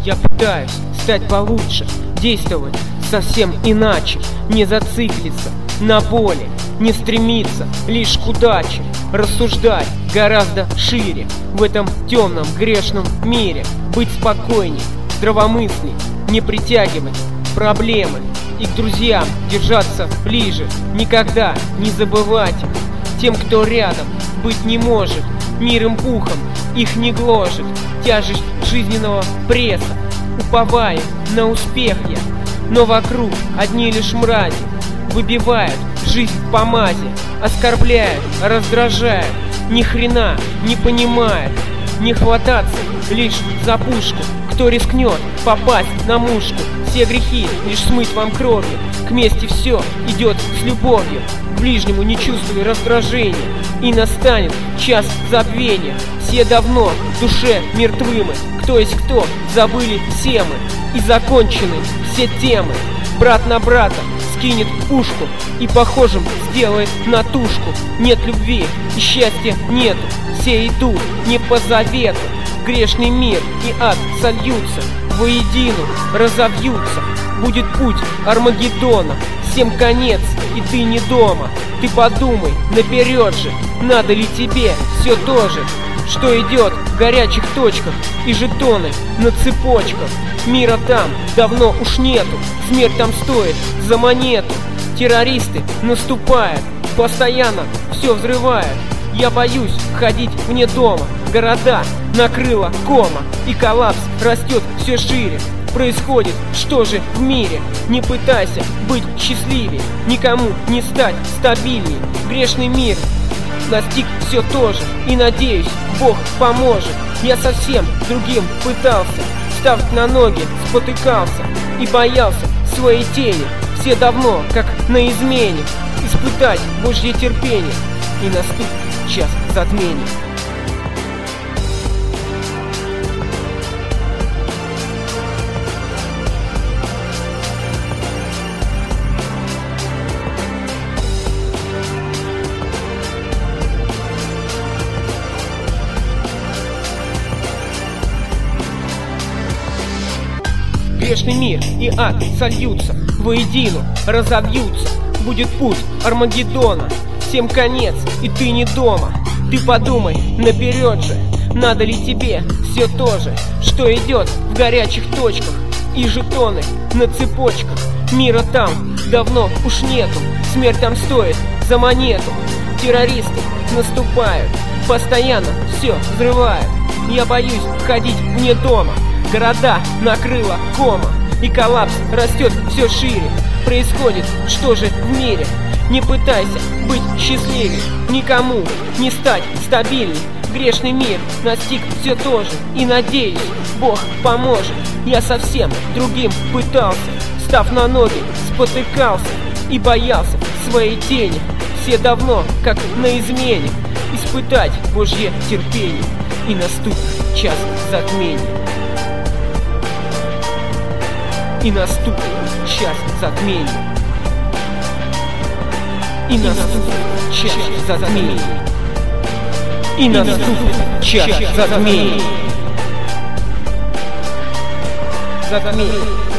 Я пытаюсь стать получше, действовать совсем иначе, не зациклиться на боли, не стремиться лишь к удаче, рассуждать гораздо шире в этом темном грешном мире, быть спокойней, здравомыслей, не притягивать проблемы и к друзьям держаться ближе, никогда не забывать их. Тем, кто рядом быть не может, миром пухом их не гложет, тяжесть жизненного пресса, уповая на успех я, но вокруг одни лишь мрази, выбивают жизнь в помазе, оскорбляют, раздражают, ни хрена не понимает, не хвататься лишь за пушку, кто рискнет попасть на мушку, все грехи лишь смыть вам кровью, к мести все идет с любовью, к ближнему не чувствуй раздражения, и настанет час забвения, все давно в душе мертвы мы, кто есть кто, забыли все мы, и закончены все темы, брат на брата скинет пушку и похожим сделает на тушку, нет любви и счастья нету, все идут не по завету, грешный мир и ад сольются, воедино разовьются, будет путь Армагеддона, всем конец и ты не дома, ты подумай наперед же, надо ли тебе все то же, что идет в горячих точках и жетоны на цепочках, мира там давно уж нету, смерть там стоит за монету, террористы наступают, постоянно все взрывают, я боюсь ходить вне дома, города накрыла кома, и коллапс растет все шире, происходит что же в мире, не пытайся быть счастливее, никому не стать стабильней, грешный мир настиг все то же, и надеюсь, Бог поможет, я совсем другим пытался, встав на ноги, спотыкался и боялся своей тени, все давно, как на измене, испытать Божье терпение, и наступит час затмения. Грешный мир и ад сольются, воедино разовьются, будет путь Армагеддона, всем конец и ты не дома, ты подумай наперед же, надо ли тебе все то же, что идет в горячих точках и жетоны на цепочках, мира там давно уж нету, смерть там стоит за монету, террористы наступают, постоянно все взрывают, я боюсь ходить вне дома, города накрыла кома, и коллапс растет все шире, происходит что же в мире, не пытайся быть счастливее, никому не стать стабильней, грешный мир настиг все то же, и надеюсь, Бог поможет, я совсем другим пытался, став на ноги, спотыкался и боялся своей тени, все давно, как на измене, испытать Божье терпение, и наступит час затмения. И наступит час затмения. И наступит час затмения. И наступит час затмения. Затмение.